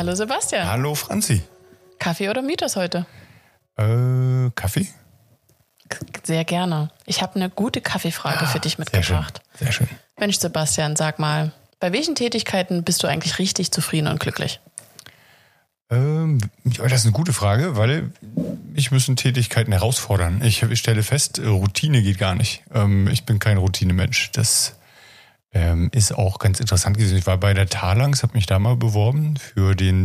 Hallo Sebastian. Hallo Franzi. Kaffee oder Mythos heute? Kaffee? Sehr gerne. Ich habe eine gute Kaffeefrage für dich mitgebracht. Sehr schön. Mensch Sebastian, sag mal, bei welchen Tätigkeiten bist du eigentlich richtig zufrieden und glücklich? Das ist eine gute Frage, weil mich müssen Tätigkeiten herausfordern. Ich stelle fest, Routine geht gar nicht. Ich bin kein Routinemensch. Das ist auch ganz interessant gewesen. Ich war bei der Talanx, habe mich da mal beworben für den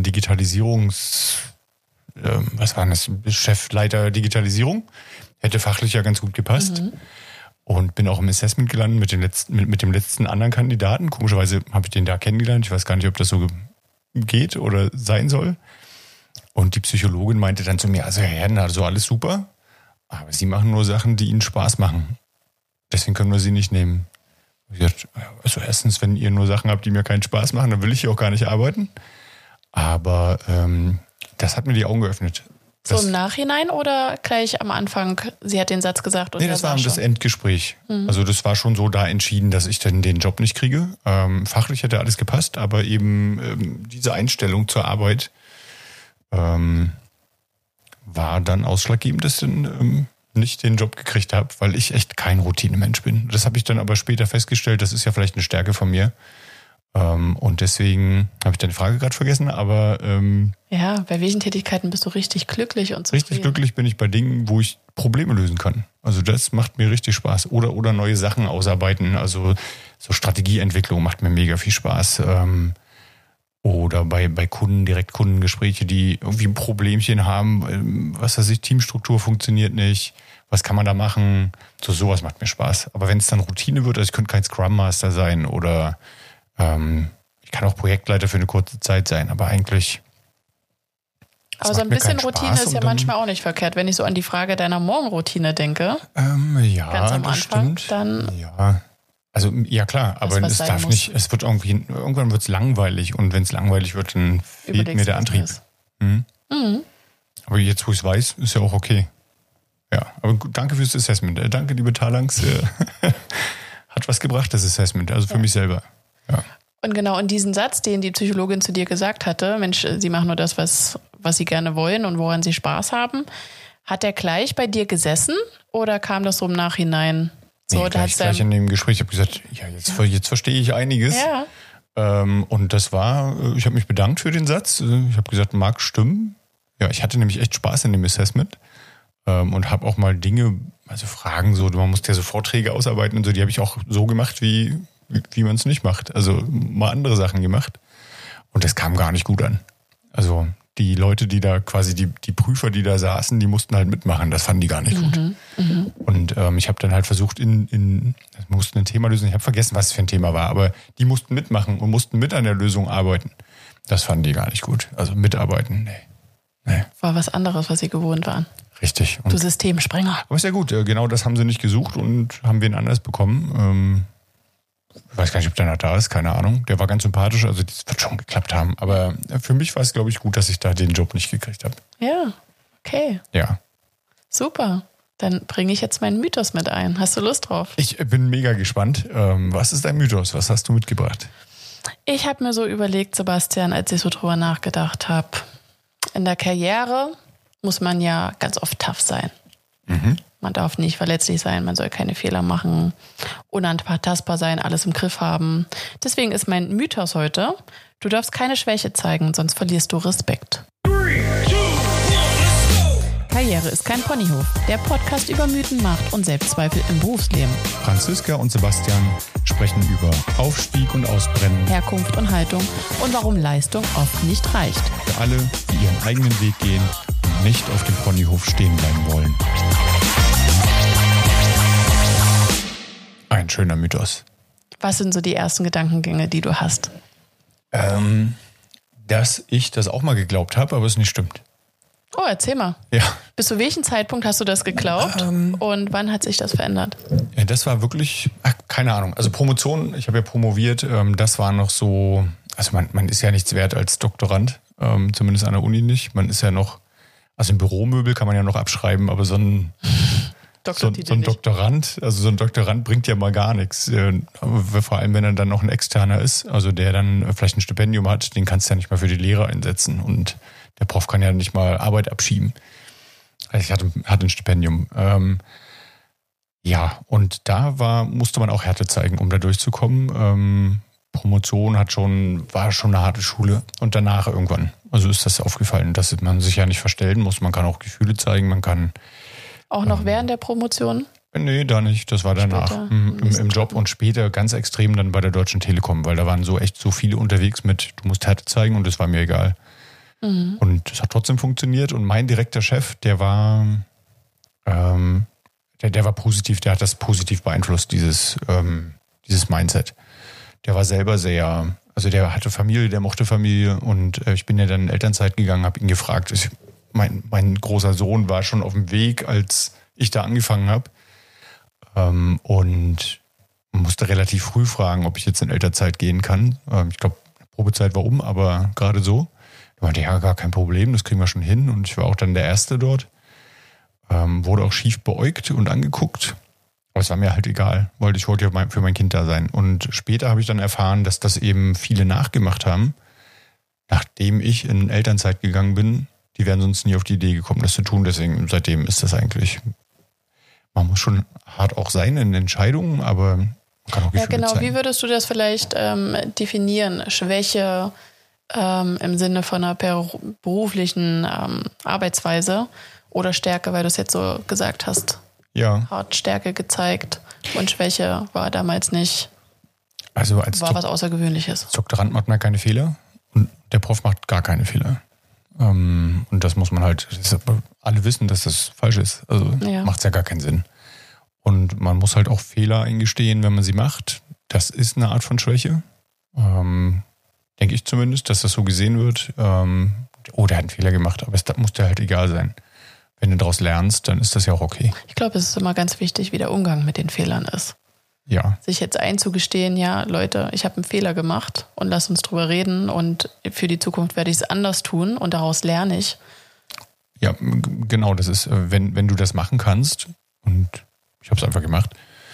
Chefleiter Digitalisierung. Hätte fachlich ja ganz gut gepasst. Und bin auch im Assessment gelandet mit dem letzten anderen Kandidaten. Komischerweise habe ich den da kennengelernt. Ich weiß gar nicht, ob das so geht oder sein soll. Und die Psychologin meinte dann zu mir, also Herr Herden, also alles super, aber Sie machen nur Sachen, die Ihnen Spaß machen. Deswegen können wir Sie nicht nehmen. Ich dachte, also erstens, wenn ihr nur Sachen habt, die mir keinen Spaß machen, dann will ich hier auch gar nicht arbeiten. Aber das hat mir die Augen geöffnet. So im Nachhinein oder gleich am Anfang, sie hat den Satz gesagt? Und nee, das war das Endgespräch. Also das war schon so da entschieden, dass ich dann den Job nicht kriege. Fachlich hätte alles gepasst, aber eben diese Einstellung zur Arbeit war dann ausschlaggebend, dass ich dann nicht den Job gekriegt habe, weil ich echt kein Routinemensch bin. Das habe ich dann aber später festgestellt, das ist ja vielleicht eine Stärke von mir. Und deswegen habe ich deine Frage gerade vergessen, aber ja, bei welchen Tätigkeiten bist du richtig glücklich und zufrieden? Richtig glücklich bin ich bei Dingen, wo ich Probleme lösen kann. Also das macht mir richtig Spaß. Oder neue Sachen ausarbeiten. Also so Strategieentwicklung macht mir mega viel Spaß. Oder bei Kunden, direkt Kundengespräche, die irgendwie ein Problemchen haben. Was weiß ich, Teamstruktur funktioniert nicht. Was kann man da machen? Sowas macht mir Spaß. Aber wenn es dann Routine wird, also ich könnte kein Scrum Master sein oder ich kann auch Projektleiter für eine kurze Zeit sein, aber eigentlich. Aber so ein bisschen Routine ist ja manchmal auch nicht verkehrt. Wenn ich so an die Frage deiner Morgenroutine denke, ja, ganz am das Anfang, stimmt. dann. Ja, also ja klar, aber es darf nicht, es wird irgendwann wird es langweilig und wenn es langweilig wird, dann fehlt mir der Antrieb. Aber jetzt, wo ich es weiß, ist ja auch okay. Ja, aber danke fürs Assessment. Danke, liebe Talanx. Hat was gebracht, das Assessment, also für mich selber. Ja. Und genau in diesen Satz, den die Psychologin zu dir gesagt hatte, Mensch, Sie machen nur das, was Sie gerne wollen und woran Sie Spaß haben, hat der gleich bei dir gesessen oder kam das so im Nachhinein? So, nee, gleich in dem Gespräch. Ich habe gesagt, ja, jetzt verstehe ich einiges. Ja. Und das war, ich habe mich bedankt für den Satz. Ich habe gesagt, mag stimmen. Ja, ich hatte nämlich echt Spaß in dem Assessment und habe auch mal Dinge, also Fragen, so, man musste ja so Vorträge ausarbeiten und so, die habe ich auch so gemacht, wie man es nicht macht. Also mal andere Sachen gemacht. Und das kam gar nicht gut an. Also die Leute, die da quasi, die Prüfer, die da saßen, die mussten halt mitmachen. Das fanden die gar nicht gut. Und ich habe dann halt versucht, wir mussten ein Thema lösen. Ich habe vergessen, was es für ein Thema war. Aber die mussten mitmachen und mussten mit an der Lösung arbeiten. Das fanden die gar nicht gut. Also mitarbeiten, nee. War was anderes, was sie gewohnt waren. Richtig. Du Systemsprenger. Aber ist ja gut. Genau das haben sie nicht gesucht und haben wen anders bekommen. Ich weiß gar nicht, ob der noch da ist, keine Ahnung. Der war ganz sympathisch, also das wird schon geklappt haben. Aber für mich war es, glaube ich, gut, dass ich da den Job nicht gekriegt habe. Ja, okay. Ja. Super. Dann bringe ich jetzt meinen Mythos mit ein. Hast du Lust drauf? Ich bin mega gespannt. Was ist dein Mythos? Was hast du mitgebracht? Ich habe mir so überlegt, Sebastian, als ich so drüber nachgedacht habe. In der Karriere muss man ja ganz oft tough sein. Man darf nicht verletzlich sein, man soll keine Fehler machen, unantastbar sein, alles im Griff haben. Deswegen ist mein Mythos heute, du darfst keine Schwäche zeigen, sonst verlierst du Respekt. 3, 2, 1, let's go! Karriere ist kein Ponyhof. Der Podcast über Mythen, Macht und Selbstzweifel im Berufsleben. Franziska und Sebastian sprechen über Aufstieg und Ausbrennen. Herkunft und Haltung und warum Leistung oft nicht reicht. Für alle, die ihren eigenen Weg gehen und nicht auf dem Ponyhof stehen bleiben wollen. Ein schöner Mythos. Was sind so die ersten Gedankengänge, die du hast? Dass ich das auch mal geglaubt habe, aber es nicht stimmt. Oh, erzähl mal. Ja. Bis zu welchem Zeitpunkt hast du das geglaubt und wann hat sich das verändert? Ja, das war wirklich, keine Ahnung. Also Promotion, ich habe ja promoviert, das war noch so, also man ist ja nichts wert als Doktorand, zumindest an der Uni nicht. Man ist ja noch, also ein Büromöbel kann man ja noch abschreiben, aber so ein Doktortitel ein nicht. Doktorand, also so ein Doktorand bringt ja mal gar nichts. Vor allem, wenn er dann noch ein Externer ist, also der dann vielleicht ein Stipendium hat, den kannst du ja nicht mal für die Lehrer einsetzen und der Prof kann ja nicht mal Arbeit abschieben. Also ich hatte ein Stipendium. Ja, und da musste man auch Härte zeigen, um da durchzukommen. Promotion war schon eine harte Schule und danach irgendwann. Also ist das aufgefallen, dass man sich ja nicht verstellen muss. Man kann auch Gefühle zeigen, man kann... Auch noch während der Promotion? Nee, da nicht. Das war danach. Später. Im Job und später ganz extrem dann bei der Deutschen Telekom, weil da waren so viele unterwegs mit, du musst Härte zeigen und das war mir egal. Mhm. Und es hat trotzdem funktioniert und mein direkter Chef, der war positiv, der hat das positiv beeinflusst, dieses Mindset. Der war selber der hatte Familie, der mochte Familie und ich bin ja dann in Elternzeit gegangen, habe ihn gefragt. Mein großer Sohn war schon auf dem Weg, als ich da angefangen habe und musste relativ früh fragen, ob ich jetzt in Elternzeit gehen kann. Ich glaube, Probezeit war aber gerade so. Er meinte, ja, gar kein Problem, das kriegen wir schon hin und ich war auch dann der Erste dort. Wurde auch schief beäugt und angeguckt. Aber es war mir halt egal, weil ich wollte ja für mein Kind da sein. Und später habe ich dann erfahren, dass das eben viele nachgemacht haben, nachdem ich in Elternzeit gegangen bin. Die wären sonst nie auf die Idee gekommen, das zu tun. Deswegen, seitdem ist das eigentlich, man muss schon hart auch sein in Entscheidungen, aber man kann auch Gefühle zeigen. Wie würdest du das vielleicht definieren? Schwäche im Sinne von einer beruflichen Arbeitsweise oder Stärke, weil du es jetzt so gesagt hast? Ja. Hart Stärke gezeigt und Schwäche war damals nicht, also war was Außergewöhnliches. Als Doktorand macht man keine Fehler und der Prof macht gar keine Fehler. Und das muss man alle wissen, dass das falsch ist. Also macht es ja gar keinen Sinn. Und man muss halt auch Fehler eingestehen, wenn man sie macht. Das ist eine Art von Schwäche. Denke ich zumindest, dass das so gesehen wird. Der hat einen Fehler gemacht, aber es muss dir halt egal sein. Wenn du daraus lernst, dann ist das ja auch okay. Ich glaube, es ist immer ganz wichtig, wie der Umgang mit den Fehlern ist. Ja. Sich jetzt einzugestehen, ja, Leute, ich habe einen Fehler gemacht und lass uns drüber reden und für die Zukunft werde ich es anders tun und daraus lerne ich. Ja, genau, das ist, wenn du das machen kannst und ich habe es einfach gemacht,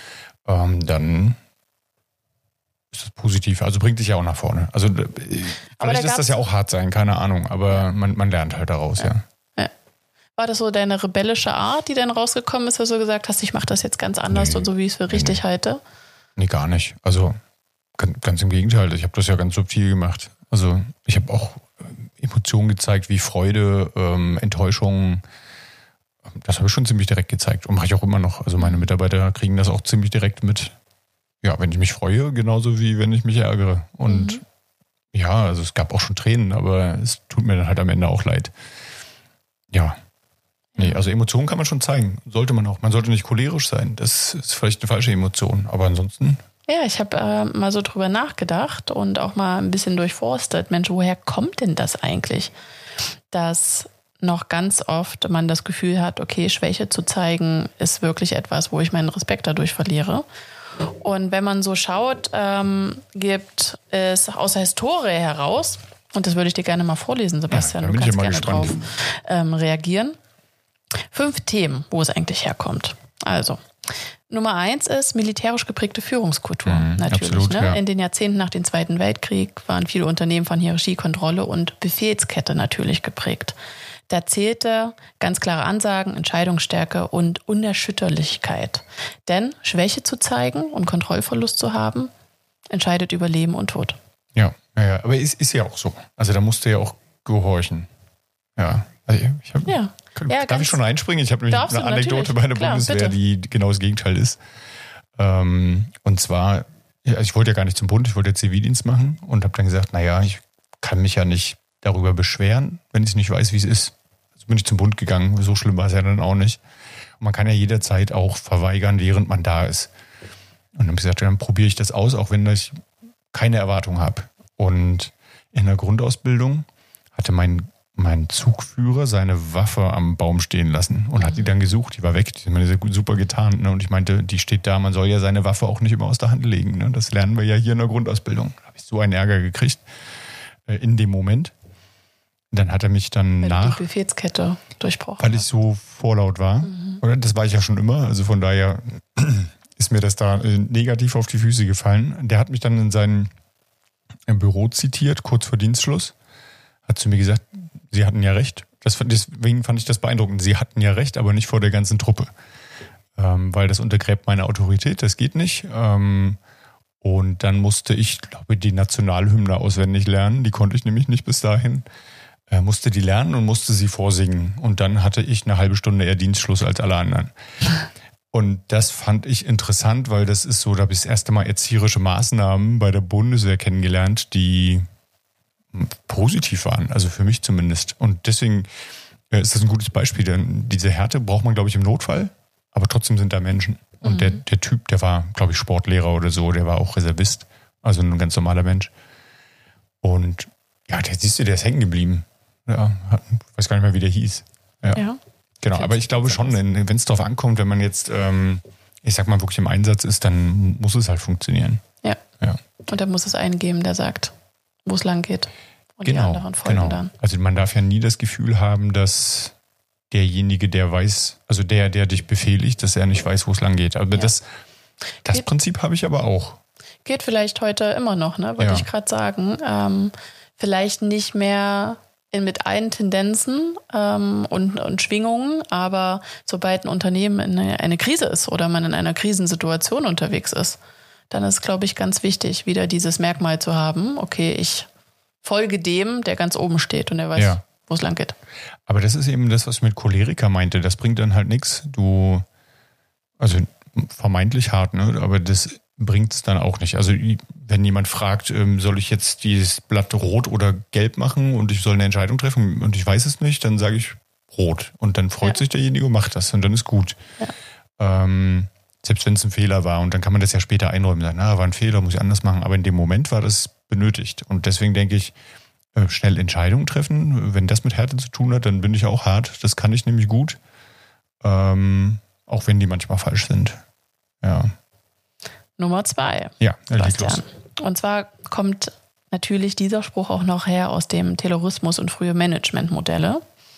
dann ist das positiv. Also bringt dich ja auch nach vorne. Also vielleicht ist das ja auch hart sein, keine Ahnung, aber man lernt halt daraus, ja. War das so deine rebellische Art, die dann rausgekommen ist, dass du gesagt hast, ich mache das jetzt ganz anders und so, wie ich es für richtig halte? Nee, gar nicht. Also ganz im Gegenteil. Ich habe das ja ganz subtil gemacht. Also ich habe auch Emotionen gezeigt, wie Freude, Enttäuschung. Das habe ich schon ziemlich direkt gezeigt und mache ich auch immer noch. Also meine Mitarbeiter kriegen das auch ziemlich direkt mit. Ja, wenn ich mich freue, genauso wie wenn ich mich ärgere. Und ja, also es gab auch schon Tränen, aber es tut mir dann halt am Ende auch leid. Ja. Nee, also Emotionen kann man schon zeigen. Sollte man auch. Man sollte nicht cholerisch sein. Das ist vielleicht eine falsche Emotion. Aber ansonsten... Ja, ich habe mal so drüber nachgedacht und auch mal ein bisschen durchforstet. Mensch, woher kommt denn das eigentlich? Dass noch ganz oft man das Gefühl hat, okay, Schwäche zu zeigen ist wirklich etwas, wo ich meinen Respekt dadurch verliere. Und wenn man so schaut, gibt es aus der Historie heraus, und das würde ich dir gerne mal vorlesen, Sebastian, du kannst gerne drauf reagieren, 5 Themen, wo es eigentlich herkommt. Also, Nummer 1 ist militärisch geprägte Führungskultur. Natürlich. Absolut, ne? Ja. In den Jahrzehnten nach dem Zweiten Weltkrieg waren viele Unternehmen von Hierarchie, Kontrolle und Befehlskette natürlich geprägt. Da zählte ganz klare Ansagen, Entscheidungsstärke und Unerschütterlichkeit. Denn Schwäche zu zeigen und Kontrollverlust zu haben, entscheidet über Leben und Tod. Ja. Aber ist ja auch so. Also da musst du ja auch gehorchen. Ja. Also darf ich schon einspringen? Ich habe nämlich eine Anekdote bei der Bundeswehr, bitte. Die genau das Gegenteil ist. Und zwar, ich wollte ja gar nicht zum Bund, ich wollte ja Zivildienst machen und habe dann gesagt, ich kann mich ja nicht darüber beschweren, wenn ich nicht weiß, wie es ist. Also bin ich zum Bund gegangen, so schlimm war es ja dann auch nicht. Und man kann ja jederzeit auch verweigern, während man da ist. Und dann habe ich gesagt, dann probiere ich das aus, auch wenn ich keine Erwartung habe. Und in der Grundausbildung hatte mein Zugführer seine Waffe am Baum stehen lassen und hat die dann gesucht. Die war weg, die haben mir super getan. Ne? Und ich meinte, die steht da, man soll ja seine Waffe auch nicht immer aus der Hand legen. Ne? Das lernen wir ja hier in der Grundausbildung. Da habe ich so einen Ärger gekriegt in dem Moment. dann hat er mich dann Weil du nach... die Befehlskette durchbrochen Weil ich so vorlaut war. Oder das war ich ja schon immer. Also von daher ist mir das da negativ auf die Füße gefallen. Der hat mich dann in sein Büro zitiert, kurz vor Dienstschluss. Hat zu mir gesagt, Sie hatten ja recht. Deswegen fand ich das beeindruckend. Sie hatten ja recht, aber nicht vor der ganzen Truppe. Weil das untergräbt meine Autorität. Das geht nicht. Und dann musste ich, glaube ich, die Nationalhymne auswendig lernen. Die konnte ich nämlich nicht bis dahin. Musste die lernen und musste sie vorsingen. Und dann hatte ich eine halbe Stunde eher Dienstschluss als alle anderen. Und das fand ich interessant, weil das ist so, da habe ich das erste Mal erzieherische Maßnahmen bei der Bundeswehr kennengelernt, die positiv waren, also für mich zumindest. Und deswegen ist das ein gutes Beispiel, denn diese Härte braucht man, glaube ich, im Notfall, aber trotzdem sind da Menschen. Und der Typ, der war, glaube ich, Sportlehrer oder so, der war auch Reservist, also ein ganz normaler Mensch. Und ja, der ist hängen geblieben. Ja, ich weiß gar nicht mehr, wie der hieß. Ja. Genau, aber ich glaube schon, wenn es darauf ankommt, wenn man jetzt, ich sag mal, wirklich im Einsatz ist, dann muss es halt funktionieren. Ja. Und dann muss es einen geben, der sagt, wo es lang geht. Und die anderen folgen dann. Also man darf ja nie das Gefühl haben, dass derjenige, der weiß, also der dich befehligt, dass er nicht weiß, wo es lang geht. Aber das Prinzip habe ich aber auch. Geht vielleicht heute immer noch, ne? Wollte ich gerade sagen. Vielleicht nicht mehr mit allen Tendenzen und Schwingungen, aber sobald ein Unternehmen in eine Krise ist oder man in einer Krisensituation unterwegs ist, dann ist, glaube ich, ganz wichtig, wieder dieses Merkmal zu haben, okay, ich folge dem, der ganz oben steht und der weiß, wo es lang geht. Aber das ist eben das, was ich mit Choleriker meinte. Das bringt dann halt nichts. Also vermeintlich hart, ne? Aber das bringt es dann auch nicht. Also wenn jemand fragt, soll ich jetzt dieses Blatt rot oder gelb machen und ich soll eine Entscheidung treffen und ich weiß es nicht, dann sage ich rot. Und dann freut sich derjenige und macht das und dann ist gut. Ja. Selbst wenn es ein Fehler war und dann kann man das ja später einräumen und sagen, war ein Fehler, muss ich anders machen. Aber in dem Moment war das benötigt. Und deswegen denke ich, schnell Entscheidungen treffen. Wenn das mit Härte zu tun hat, dann bin ich auch hart. Das kann ich nämlich gut. Auch wenn die manchmal falsch sind. Ja. Nummer 2. Ja, leg los. Und zwar kommt natürlich dieser Spruch auch noch her aus dem Taylorismus und frühe Managementmodelle.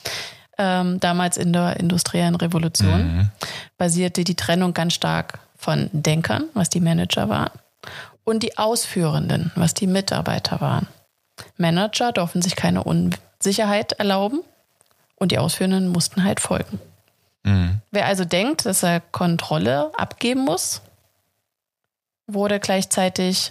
Damals in der industriellen Revolution basierte die Trennung ganz stark von Denkern, was die Manager waren, und die Ausführenden, was die Mitarbeiter waren. Manager durften sich keine Unsicherheit erlauben und die Ausführenden mussten halt folgen. Wer also denkt, dass er Kontrolle abgeben muss, wurde gleichzeitig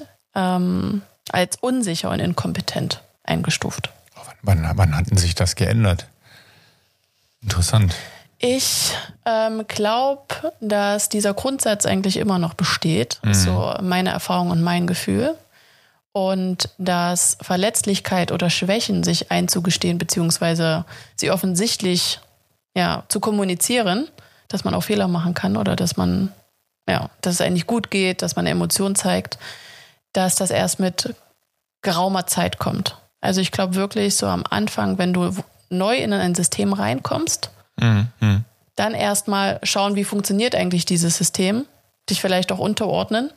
als unsicher und inkompetent eingestuft. Wann hatten sich das geändert? Interessant. Ich glaube, dass dieser Grundsatz eigentlich immer noch besteht. Das ist so meine Erfahrung und mein Gefühl. Und dass Verletzlichkeit oder Schwächen sich einzugestehen, beziehungsweise sie offensichtlich zu kommunizieren, dass man auch Fehler machen kann oder dass es eigentlich gut geht, dass man Emotionen zeigt, dass das erst mit geraumer Zeit kommt. Also ich glaube wirklich so am Anfang, wenn du neu in ein System reinkommst, dann erstmal schauen, wie funktioniert eigentlich dieses System, dich vielleicht auch unterordnen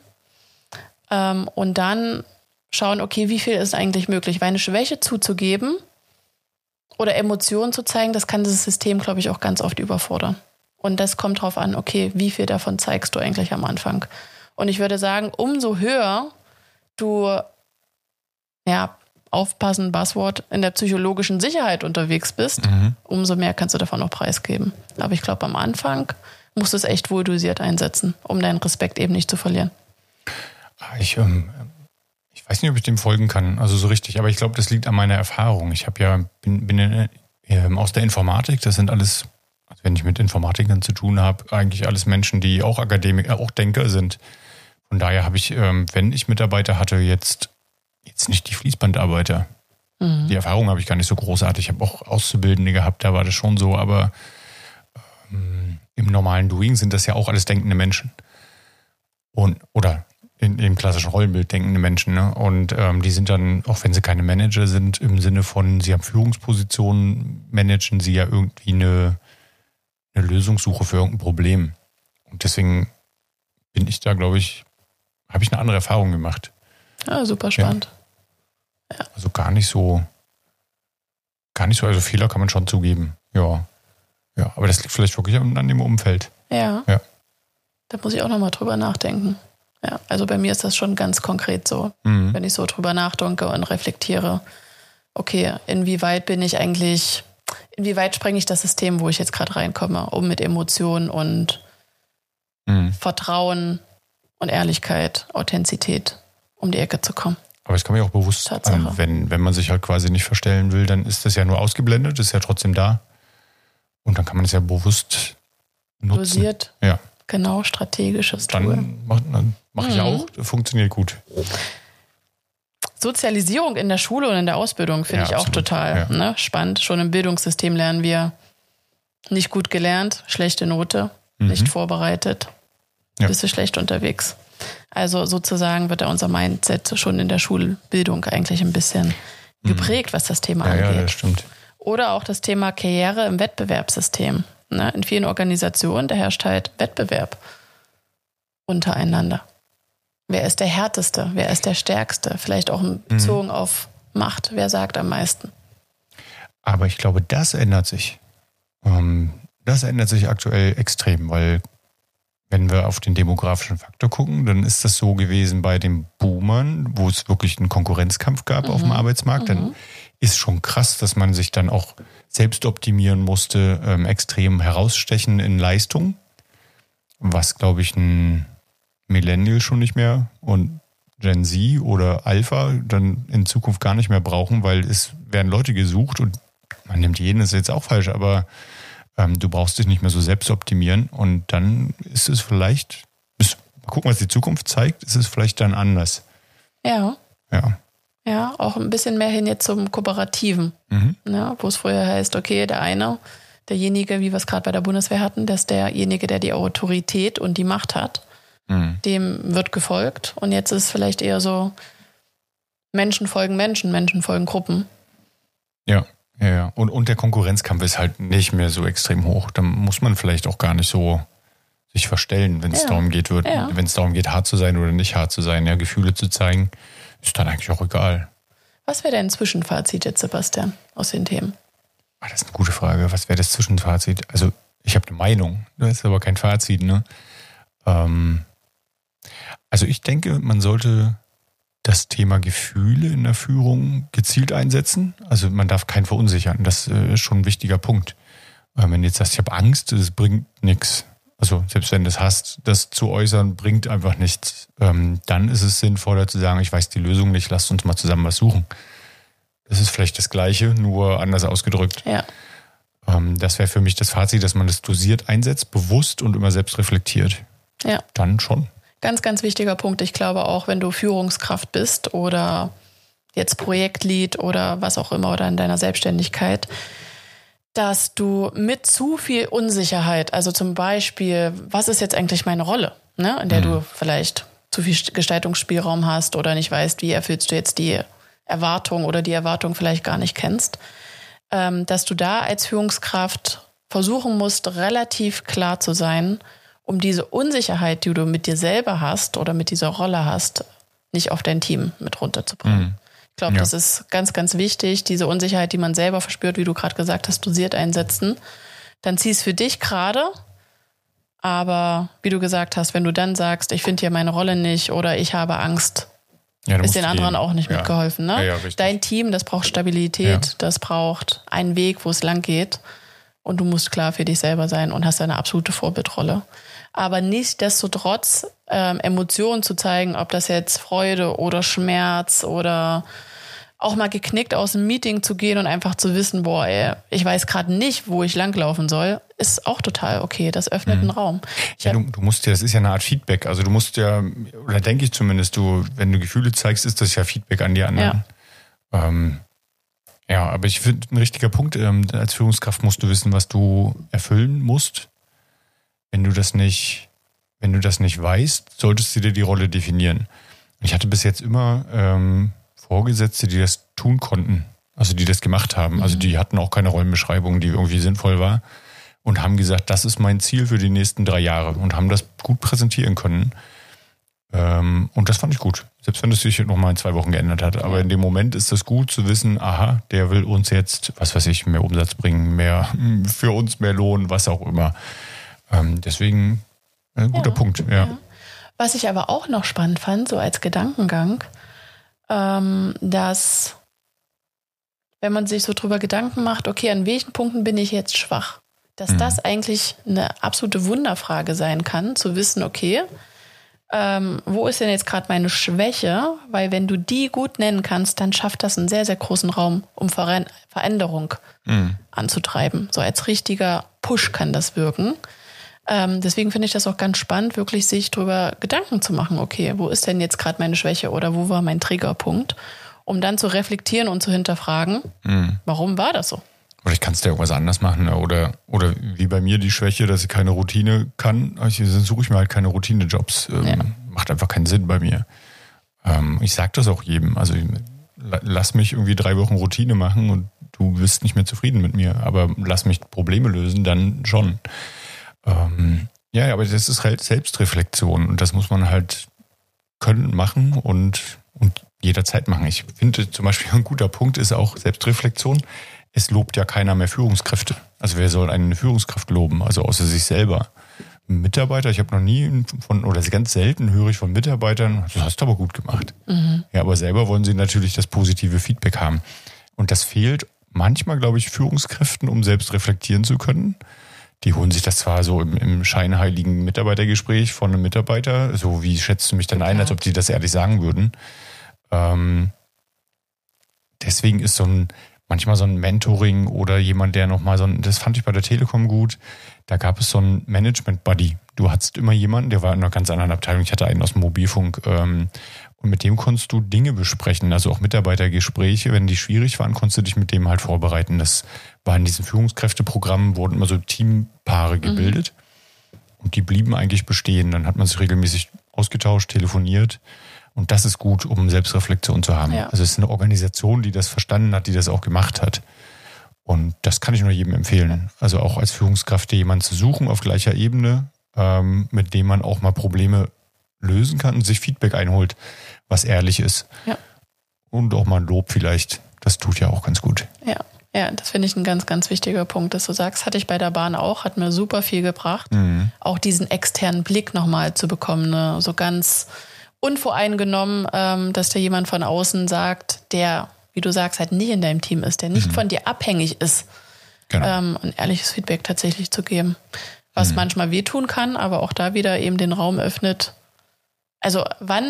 und dann schauen, okay, wie viel ist eigentlich möglich, weil eine Schwäche zuzugeben oder Emotionen zu zeigen, das kann dieses System, glaube ich, auch ganz oft überfordern. Und das kommt drauf an, okay, wie viel davon zeigst du eigentlich am Anfang? Und ich würde sagen, umso höher du, aufpassen, Buzzword, in der psychologischen Sicherheit unterwegs bist, umso mehr kannst du davon auch preisgeben. Aber ich glaube, am Anfang musst du es echt wohl dosiert einsetzen, um deinen Respekt eben nicht zu verlieren. Ich weiß nicht, ob ich dem folgen kann, also so richtig, aber ich glaube, das liegt an meiner Erfahrung. Ich bin aus der Informatik, das sind alles, also wenn ich mit Informatikern zu tun habe, eigentlich alles Menschen, die auch Akademiker, auch Denker sind. Von daher habe ich, wenn ich Mitarbeiter hatte, jetzt nicht die Fließbandarbeiter. Die Erfahrung habe ich gar nicht so großartig. Ich habe auch Auszubildende gehabt, da war das schon so, aber im normalen Doing sind das ja auch alles denkende Menschen. Oder im klassischen Rollenbild denkende Menschen. Ne? Und die sind dann, auch wenn sie keine Manager sind, im Sinne von, sie haben Führungspositionen, managen sie ja irgendwie eine Lösungssuche für irgendein Problem. Und deswegen bin ich da, glaube ich, habe ich eine andere Erfahrung gemacht. Ja, super spannend. Ja. Also gar nicht so gar nicht so. Also Fehler kann man schon zugeben. Ja. Ja, aber das liegt vielleicht wirklich an dem Umfeld. Ja. Ja. Da muss ich auch nochmal drüber nachdenken. Ja, also bei mir ist das schon ganz konkret so, wenn ich so drüber nachdenke und reflektiere, okay, inwieweit sprenge ich das System, wo ich jetzt gerade reinkomme, um mit Emotionen und Vertrauen und Ehrlichkeit, Authentizität um die Ecke zu kommen. Aber ich kann mir auch bewusst, wenn man sich halt quasi nicht verstellen will, dann ist das ja nur ausgeblendet, ist ja trotzdem da. Und dann kann man es ja bewusst nutzen. Dosiert. Ja. Genau, strategisches Tool. Dann mache ich auch, funktioniert gut. Sozialisierung in der Schule und in der Ausbildung finde ich absolut. auch total spannend. Schon im Bildungssystem lernen wir nicht gut gelernt, schlechte Note, nicht vorbereitet, bist du schlecht unterwegs. Also sozusagen wird da unser Mindset schon in der Schulbildung eigentlich ein bisschen geprägt, was das Thema angeht. Ja, das stimmt. Oder auch das Thema Karriere im Wettbewerbssystem. In vielen Organisationen, da herrscht halt Wettbewerb untereinander. Wer ist der Härteste? Wer ist der Stärkste? Vielleicht auch bezogen auf Macht. Wer sagt am meisten? Aber ich glaube, das ändert sich. Das ändert sich aktuell extrem, weil wenn wir auf den demografischen Faktor gucken, dann ist das so gewesen bei den Boomern, wo es wirklich einen Konkurrenzkampf gab auf dem Arbeitsmarkt. Dann ist schon krass, dass man sich dann auch selbst optimieren musste, extrem herausstechen in Leistung, was, glaube ich, ein Millennial schon nicht mehr und Gen Z oder Alpha dann in Zukunft gar nicht mehr brauchen, weil es werden Leute gesucht und man nimmt jeden, ist jetzt auch falsch, aber du brauchst dich nicht mehr so selbst optimieren und dann ist es vielleicht, mal gucken, was die Zukunft zeigt, ist es vielleicht dann anders. Ja. Ja. Ja, auch ein bisschen mehr hin jetzt zum Kooperativen, wo es früher heißt, okay, derjenige, wie wir es gerade bei der Bundeswehr hatten, dass derjenige, der die Autorität und die Macht hat, dem wird gefolgt. Und jetzt ist es vielleicht eher so, Menschen folgen Menschen, Menschen folgen Gruppen. Ja. Und der Konkurrenzkampf ist halt nicht mehr so extrem hoch. Da muss man vielleicht auch gar nicht so sich verstellen, wenn es darum geht, wenn es darum geht, hart zu sein oder nicht hart zu sein, ja, Gefühle zu zeigen, ist dann eigentlich auch egal. Was wäre dein Zwischenfazit jetzt, Sebastian, aus den Themen? Das ist eine gute Frage. Was wäre das Zwischenfazit? Also, ich habe eine Meinung, das ist aber kein Fazit, ne? Also, ich denke, man sollte das Thema Gefühle in der Führung gezielt einsetzen. Also, man darf keinen verunsichern. Das ist schon ein wichtiger Punkt. Wenn du jetzt sagst, ich habe Angst, das bringt nichts. Also selbst wenn du es hast, das zu äußern, bringt einfach nichts. Dann ist es sinnvoller zu sagen, ich weiß die Lösung nicht, lasst uns mal zusammen was suchen. Das ist vielleicht das Gleiche, nur anders ausgedrückt. Ja. Das wäre für mich das Fazit, dass man das dosiert einsetzt, bewusst und immer selbst reflektiert. Ja. Dann schon. Ganz, ganz wichtiger Punkt. Ich glaube auch, wenn du Führungskraft bist oder jetzt Projektlead oder was auch immer oder in deiner Selbstständigkeit, dass du mit zu viel Unsicherheit, also zum Beispiel, was ist jetzt eigentlich meine Rolle, in der du vielleicht zu viel Gestaltungsspielraum hast oder nicht weißt, wie erfüllst du jetzt die Erwartung oder die Erwartung vielleicht gar nicht kennst, dass du da als Führungskraft versuchen musst, relativ klar zu sein, um diese Unsicherheit, die du mit dir selber hast oder mit dieser Rolle hast, nicht auf dein Team mit runterzubringen. Ich glaube, das ist ganz, ganz wichtig, diese Unsicherheit, die man selber verspürt, wie du gerade gesagt hast, dosiert einsetzen. Dann zieh es für dich gerade, aber wie du gesagt hast, wenn du dann sagst, ich finde hier meine Rolle nicht oder ich habe Angst, ist den anderen auch nicht mitgeholfen. Ne? Ja, dein Team, das braucht Stabilität, das braucht einen Weg, wo es lang geht und du musst klar für dich selber sein und hast eine absolute Vorbildrolle. Aber nichtsdestotrotz Emotionen zu zeigen, ob das jetzt Freude oder Schmerz oder auch mal geknickt aus dem Meeting zu gehen und einfach zu wissen, ich weiß gerade nicht, wo ich langlaufen soll, ist auch total okay. Das öffnet einen Raum. Du musst ja, das ist ja eine Art Feedback. Also du musst ja, oder denke ich zumindest, wenn du Gefühle zeigst, ist das ja Feedback an die anderen. Aber ich finde, ein richtiger Punkt, als Führungskraft musst du wissen, was du erfüllen musst. Wenn du das nicht weißt, solltest du dir die Rolle definieren. Ich hatte bis jetzt immer Vorgesetzte, die das tun konnten, also die das gemacht haben. Also die hatten auch keine Rollenbeschreibung, die irgendwie sinnvoll war und haben gesagt, das ist mein Ziel für die nächsten 3 Jahre und haben das gut präsentieren können. Und das fand ich gut. Selbst wenn es sich nochmal in 2 Wochen geändert hat. Aber in dem Moment ist das gut zu wissen, aha, der will uns jetzt, was weiß ich, mehr Umsatz bringen, mehr für uns mehr Lohn, was auch immer. Deswegen ein guter Punkt. Ja. Was ich aber auch noch spannend fand, so als Gedankengang, dass wenn man sich so drüber Gedanken macht, okay, an welchen Punkten bin ich jetzt schwach? Dass das eigentlich eine absolute Wunderfrage sein kann, zu wissen, okay, wo ist denn jetzt gerade meine Schwäche? Weil wenn du die gut nennen kannst, dann schafft das einen sehr, sehr großen Raum, um Veränderung anzutreiben. So als richtiger Push kann das wirken. Deswegen finde ich das auch ganz spannend, wirklich sich darüber Gedanken zu machen, okay, wo ist denn jetzt gerade meine Schwäche oder wo war mein Triggerpunkt? Um dann zu reflektieren und zu hinterfragen, warum war das so? Vielleicht kannst du ja irgendwas anders machen. Oder wie bei mir die Schwäche, dass ich keine Routine kann. Dann suche ich mir halt keine Routine-Jobs. Macht einfach keinen Sinn bei mir. Ich sage das auch jedem. Also lass mich irgendwie 3 Wochen Routine machen und du bist nicht mehr zufrieden mit mir. Aber lass mich Probleme lösen, dann schon. Aber das ist halt Selbstreflexion. Und das muss man halt können, machen und jederzeit machen. Ich finde zum Beispiel ein guter Punkt ist auch Selbstreflexion. Es lobt ja keiner mehr Führungskräfte. Also wer soll eine Führungskraft loben? Also außer sich selber. Mitarbeiter, ich habe noch nie ganz selten höre ich von Mitarbeitern, das hast du aber gut gemacht. Ja, aber selber wollen sie natürlich das positive Feedback haben. Und das fehlt manchmal, glaube ich, Führungskräften, um selbst reflektieren zu können. Die holen sich das zwar so im scheinheiligen Mitarbeitergespräch von einem Mitarbeiter, so wie schätzt du mich denn ein, als ob die das ehrlich sagen würden. Deswegen ist manchmal so ein Mentoring oder jemand, der nochmal das fand ich bei der Telekom gut, da gab es so einen Management-Buddy. Du hattest immer jemanden, der war in einer ganz anderen Abteilung, ich hatte einen aus dem Mobilfunk und mit dem konntest du Dinge besprechen, also auch Mitarbeitergespräche, wenn die schwierig waren, konntest du dich mit dem halt vorbereiten. Das war in diesen Führungskräfteprogrammen, wurden immer so Teampaare gebildet und die blieben eigentlich bestehen. Dann hat man sich regelmäßig ausgetauscht, telefoniert. Und das ist gut, um Selbstreflexion zu haben. Ja. Also es ist eine Organisation, die das verstanden hat, die das auch gemacht hat. Und das kann ich nur jedem empfehlen. Also auch als Führungskraft jemanden zu suchen auf gleicher Ebene, mit dem man auch mal Probleme lösen kann und sich Feedback einholt, was ehrlich ist. Ja. Und auch mal ein Lob vielleicht. Das tut ja auch ganz gut. Ja, das finde ich ein ganz, ganz wichtiger Punkt, dass du sagst, hatte ich bei der Bahn auch, hat mir super viel gebracht. Auch diesen externen Blick nochmal zu bekommen, ne? So ganz unvoreingenommen, dass da jemand von außen sagt, der, wie du sagst, halt nicht in deinem Team ist, der nicht von dir abhängig ist, ein ehrliches Feedback tatsächlich zu geben. Was manchmal wehtun kann, aber auch da wieder eben den Raum öffnet. Also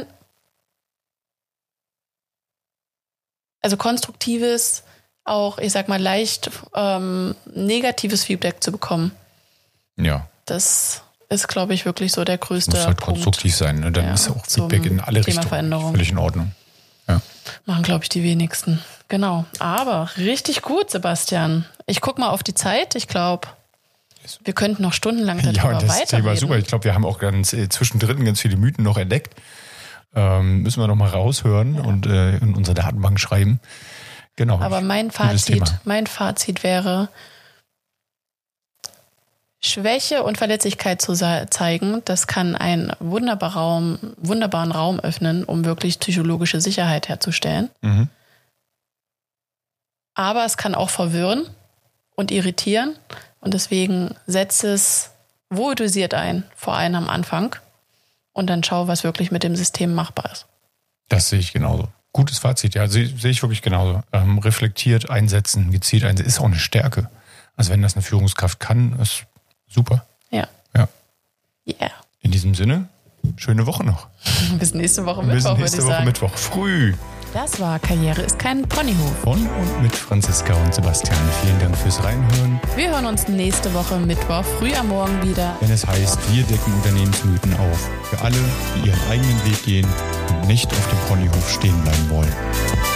konstruktives, auch, ich sag mal, leicht negatives Feedback zu bekommen. Ja. Das ist, glaube ich, wirklich so der größte Punkt. Muss halt konstruktiv sein, ne? Dann ist auch Feedback in alle Richtungen völlig in Ordnung. Ja. Machen, glaube ich, die wenigsten. Genau. Aber richtig gut, Sebastian. Ich gucke mal auf die Zeit. Ich glaube, wir könnten noch stundenlang darüber weiterreden. Ja, das Thema super. Ich glaube, wir haben auch zwischendrin ganz viele Mythen noch entdeckt. Müssen wir noch mal raushören und in unsere Datenbank schreiben. Genau. Aber mein Fazit wäre, Schwäche und Verletzlichkeit zu zeigen, das kann einen wunderbaren Raum öffnen, um wirklich psychologische Sicherheit herzustellen. Aber es kann auch verwirren und irritieren. Und deswegen setze es wohldosiert ein, vor allem am Anfang. Und dann schau, was wirklich mit dem System machbar ist. Das sehe ich genauso. Gutes Fazit, ja, sehe ich wirklich genauso. Reflektiert einsetzen, gezielt einsetzen, ist auch eine Stärke. Also wenn das eine Führungskraft kann, ist super. Ja. Yeah. In diesem Sinne, schöne Woche noch. Bis nächste Woche Mittwoch, würde ich sagen. Bis nächste Woche Mittwoch, früh. Das war Karriere ist kein Ponyhof. Von und mit Franziska und Sebastian. Vielen Dank fürs Reinhören. Wir hören uns nächste Woche Mittwoch früh am Morgen wieder. Wenn es heißt, wir decken Unternehmensmythen auf. Für alle, die ihren eigenen Weg gehen und nicht auf dem Ponyhof stehen bleiben wollen.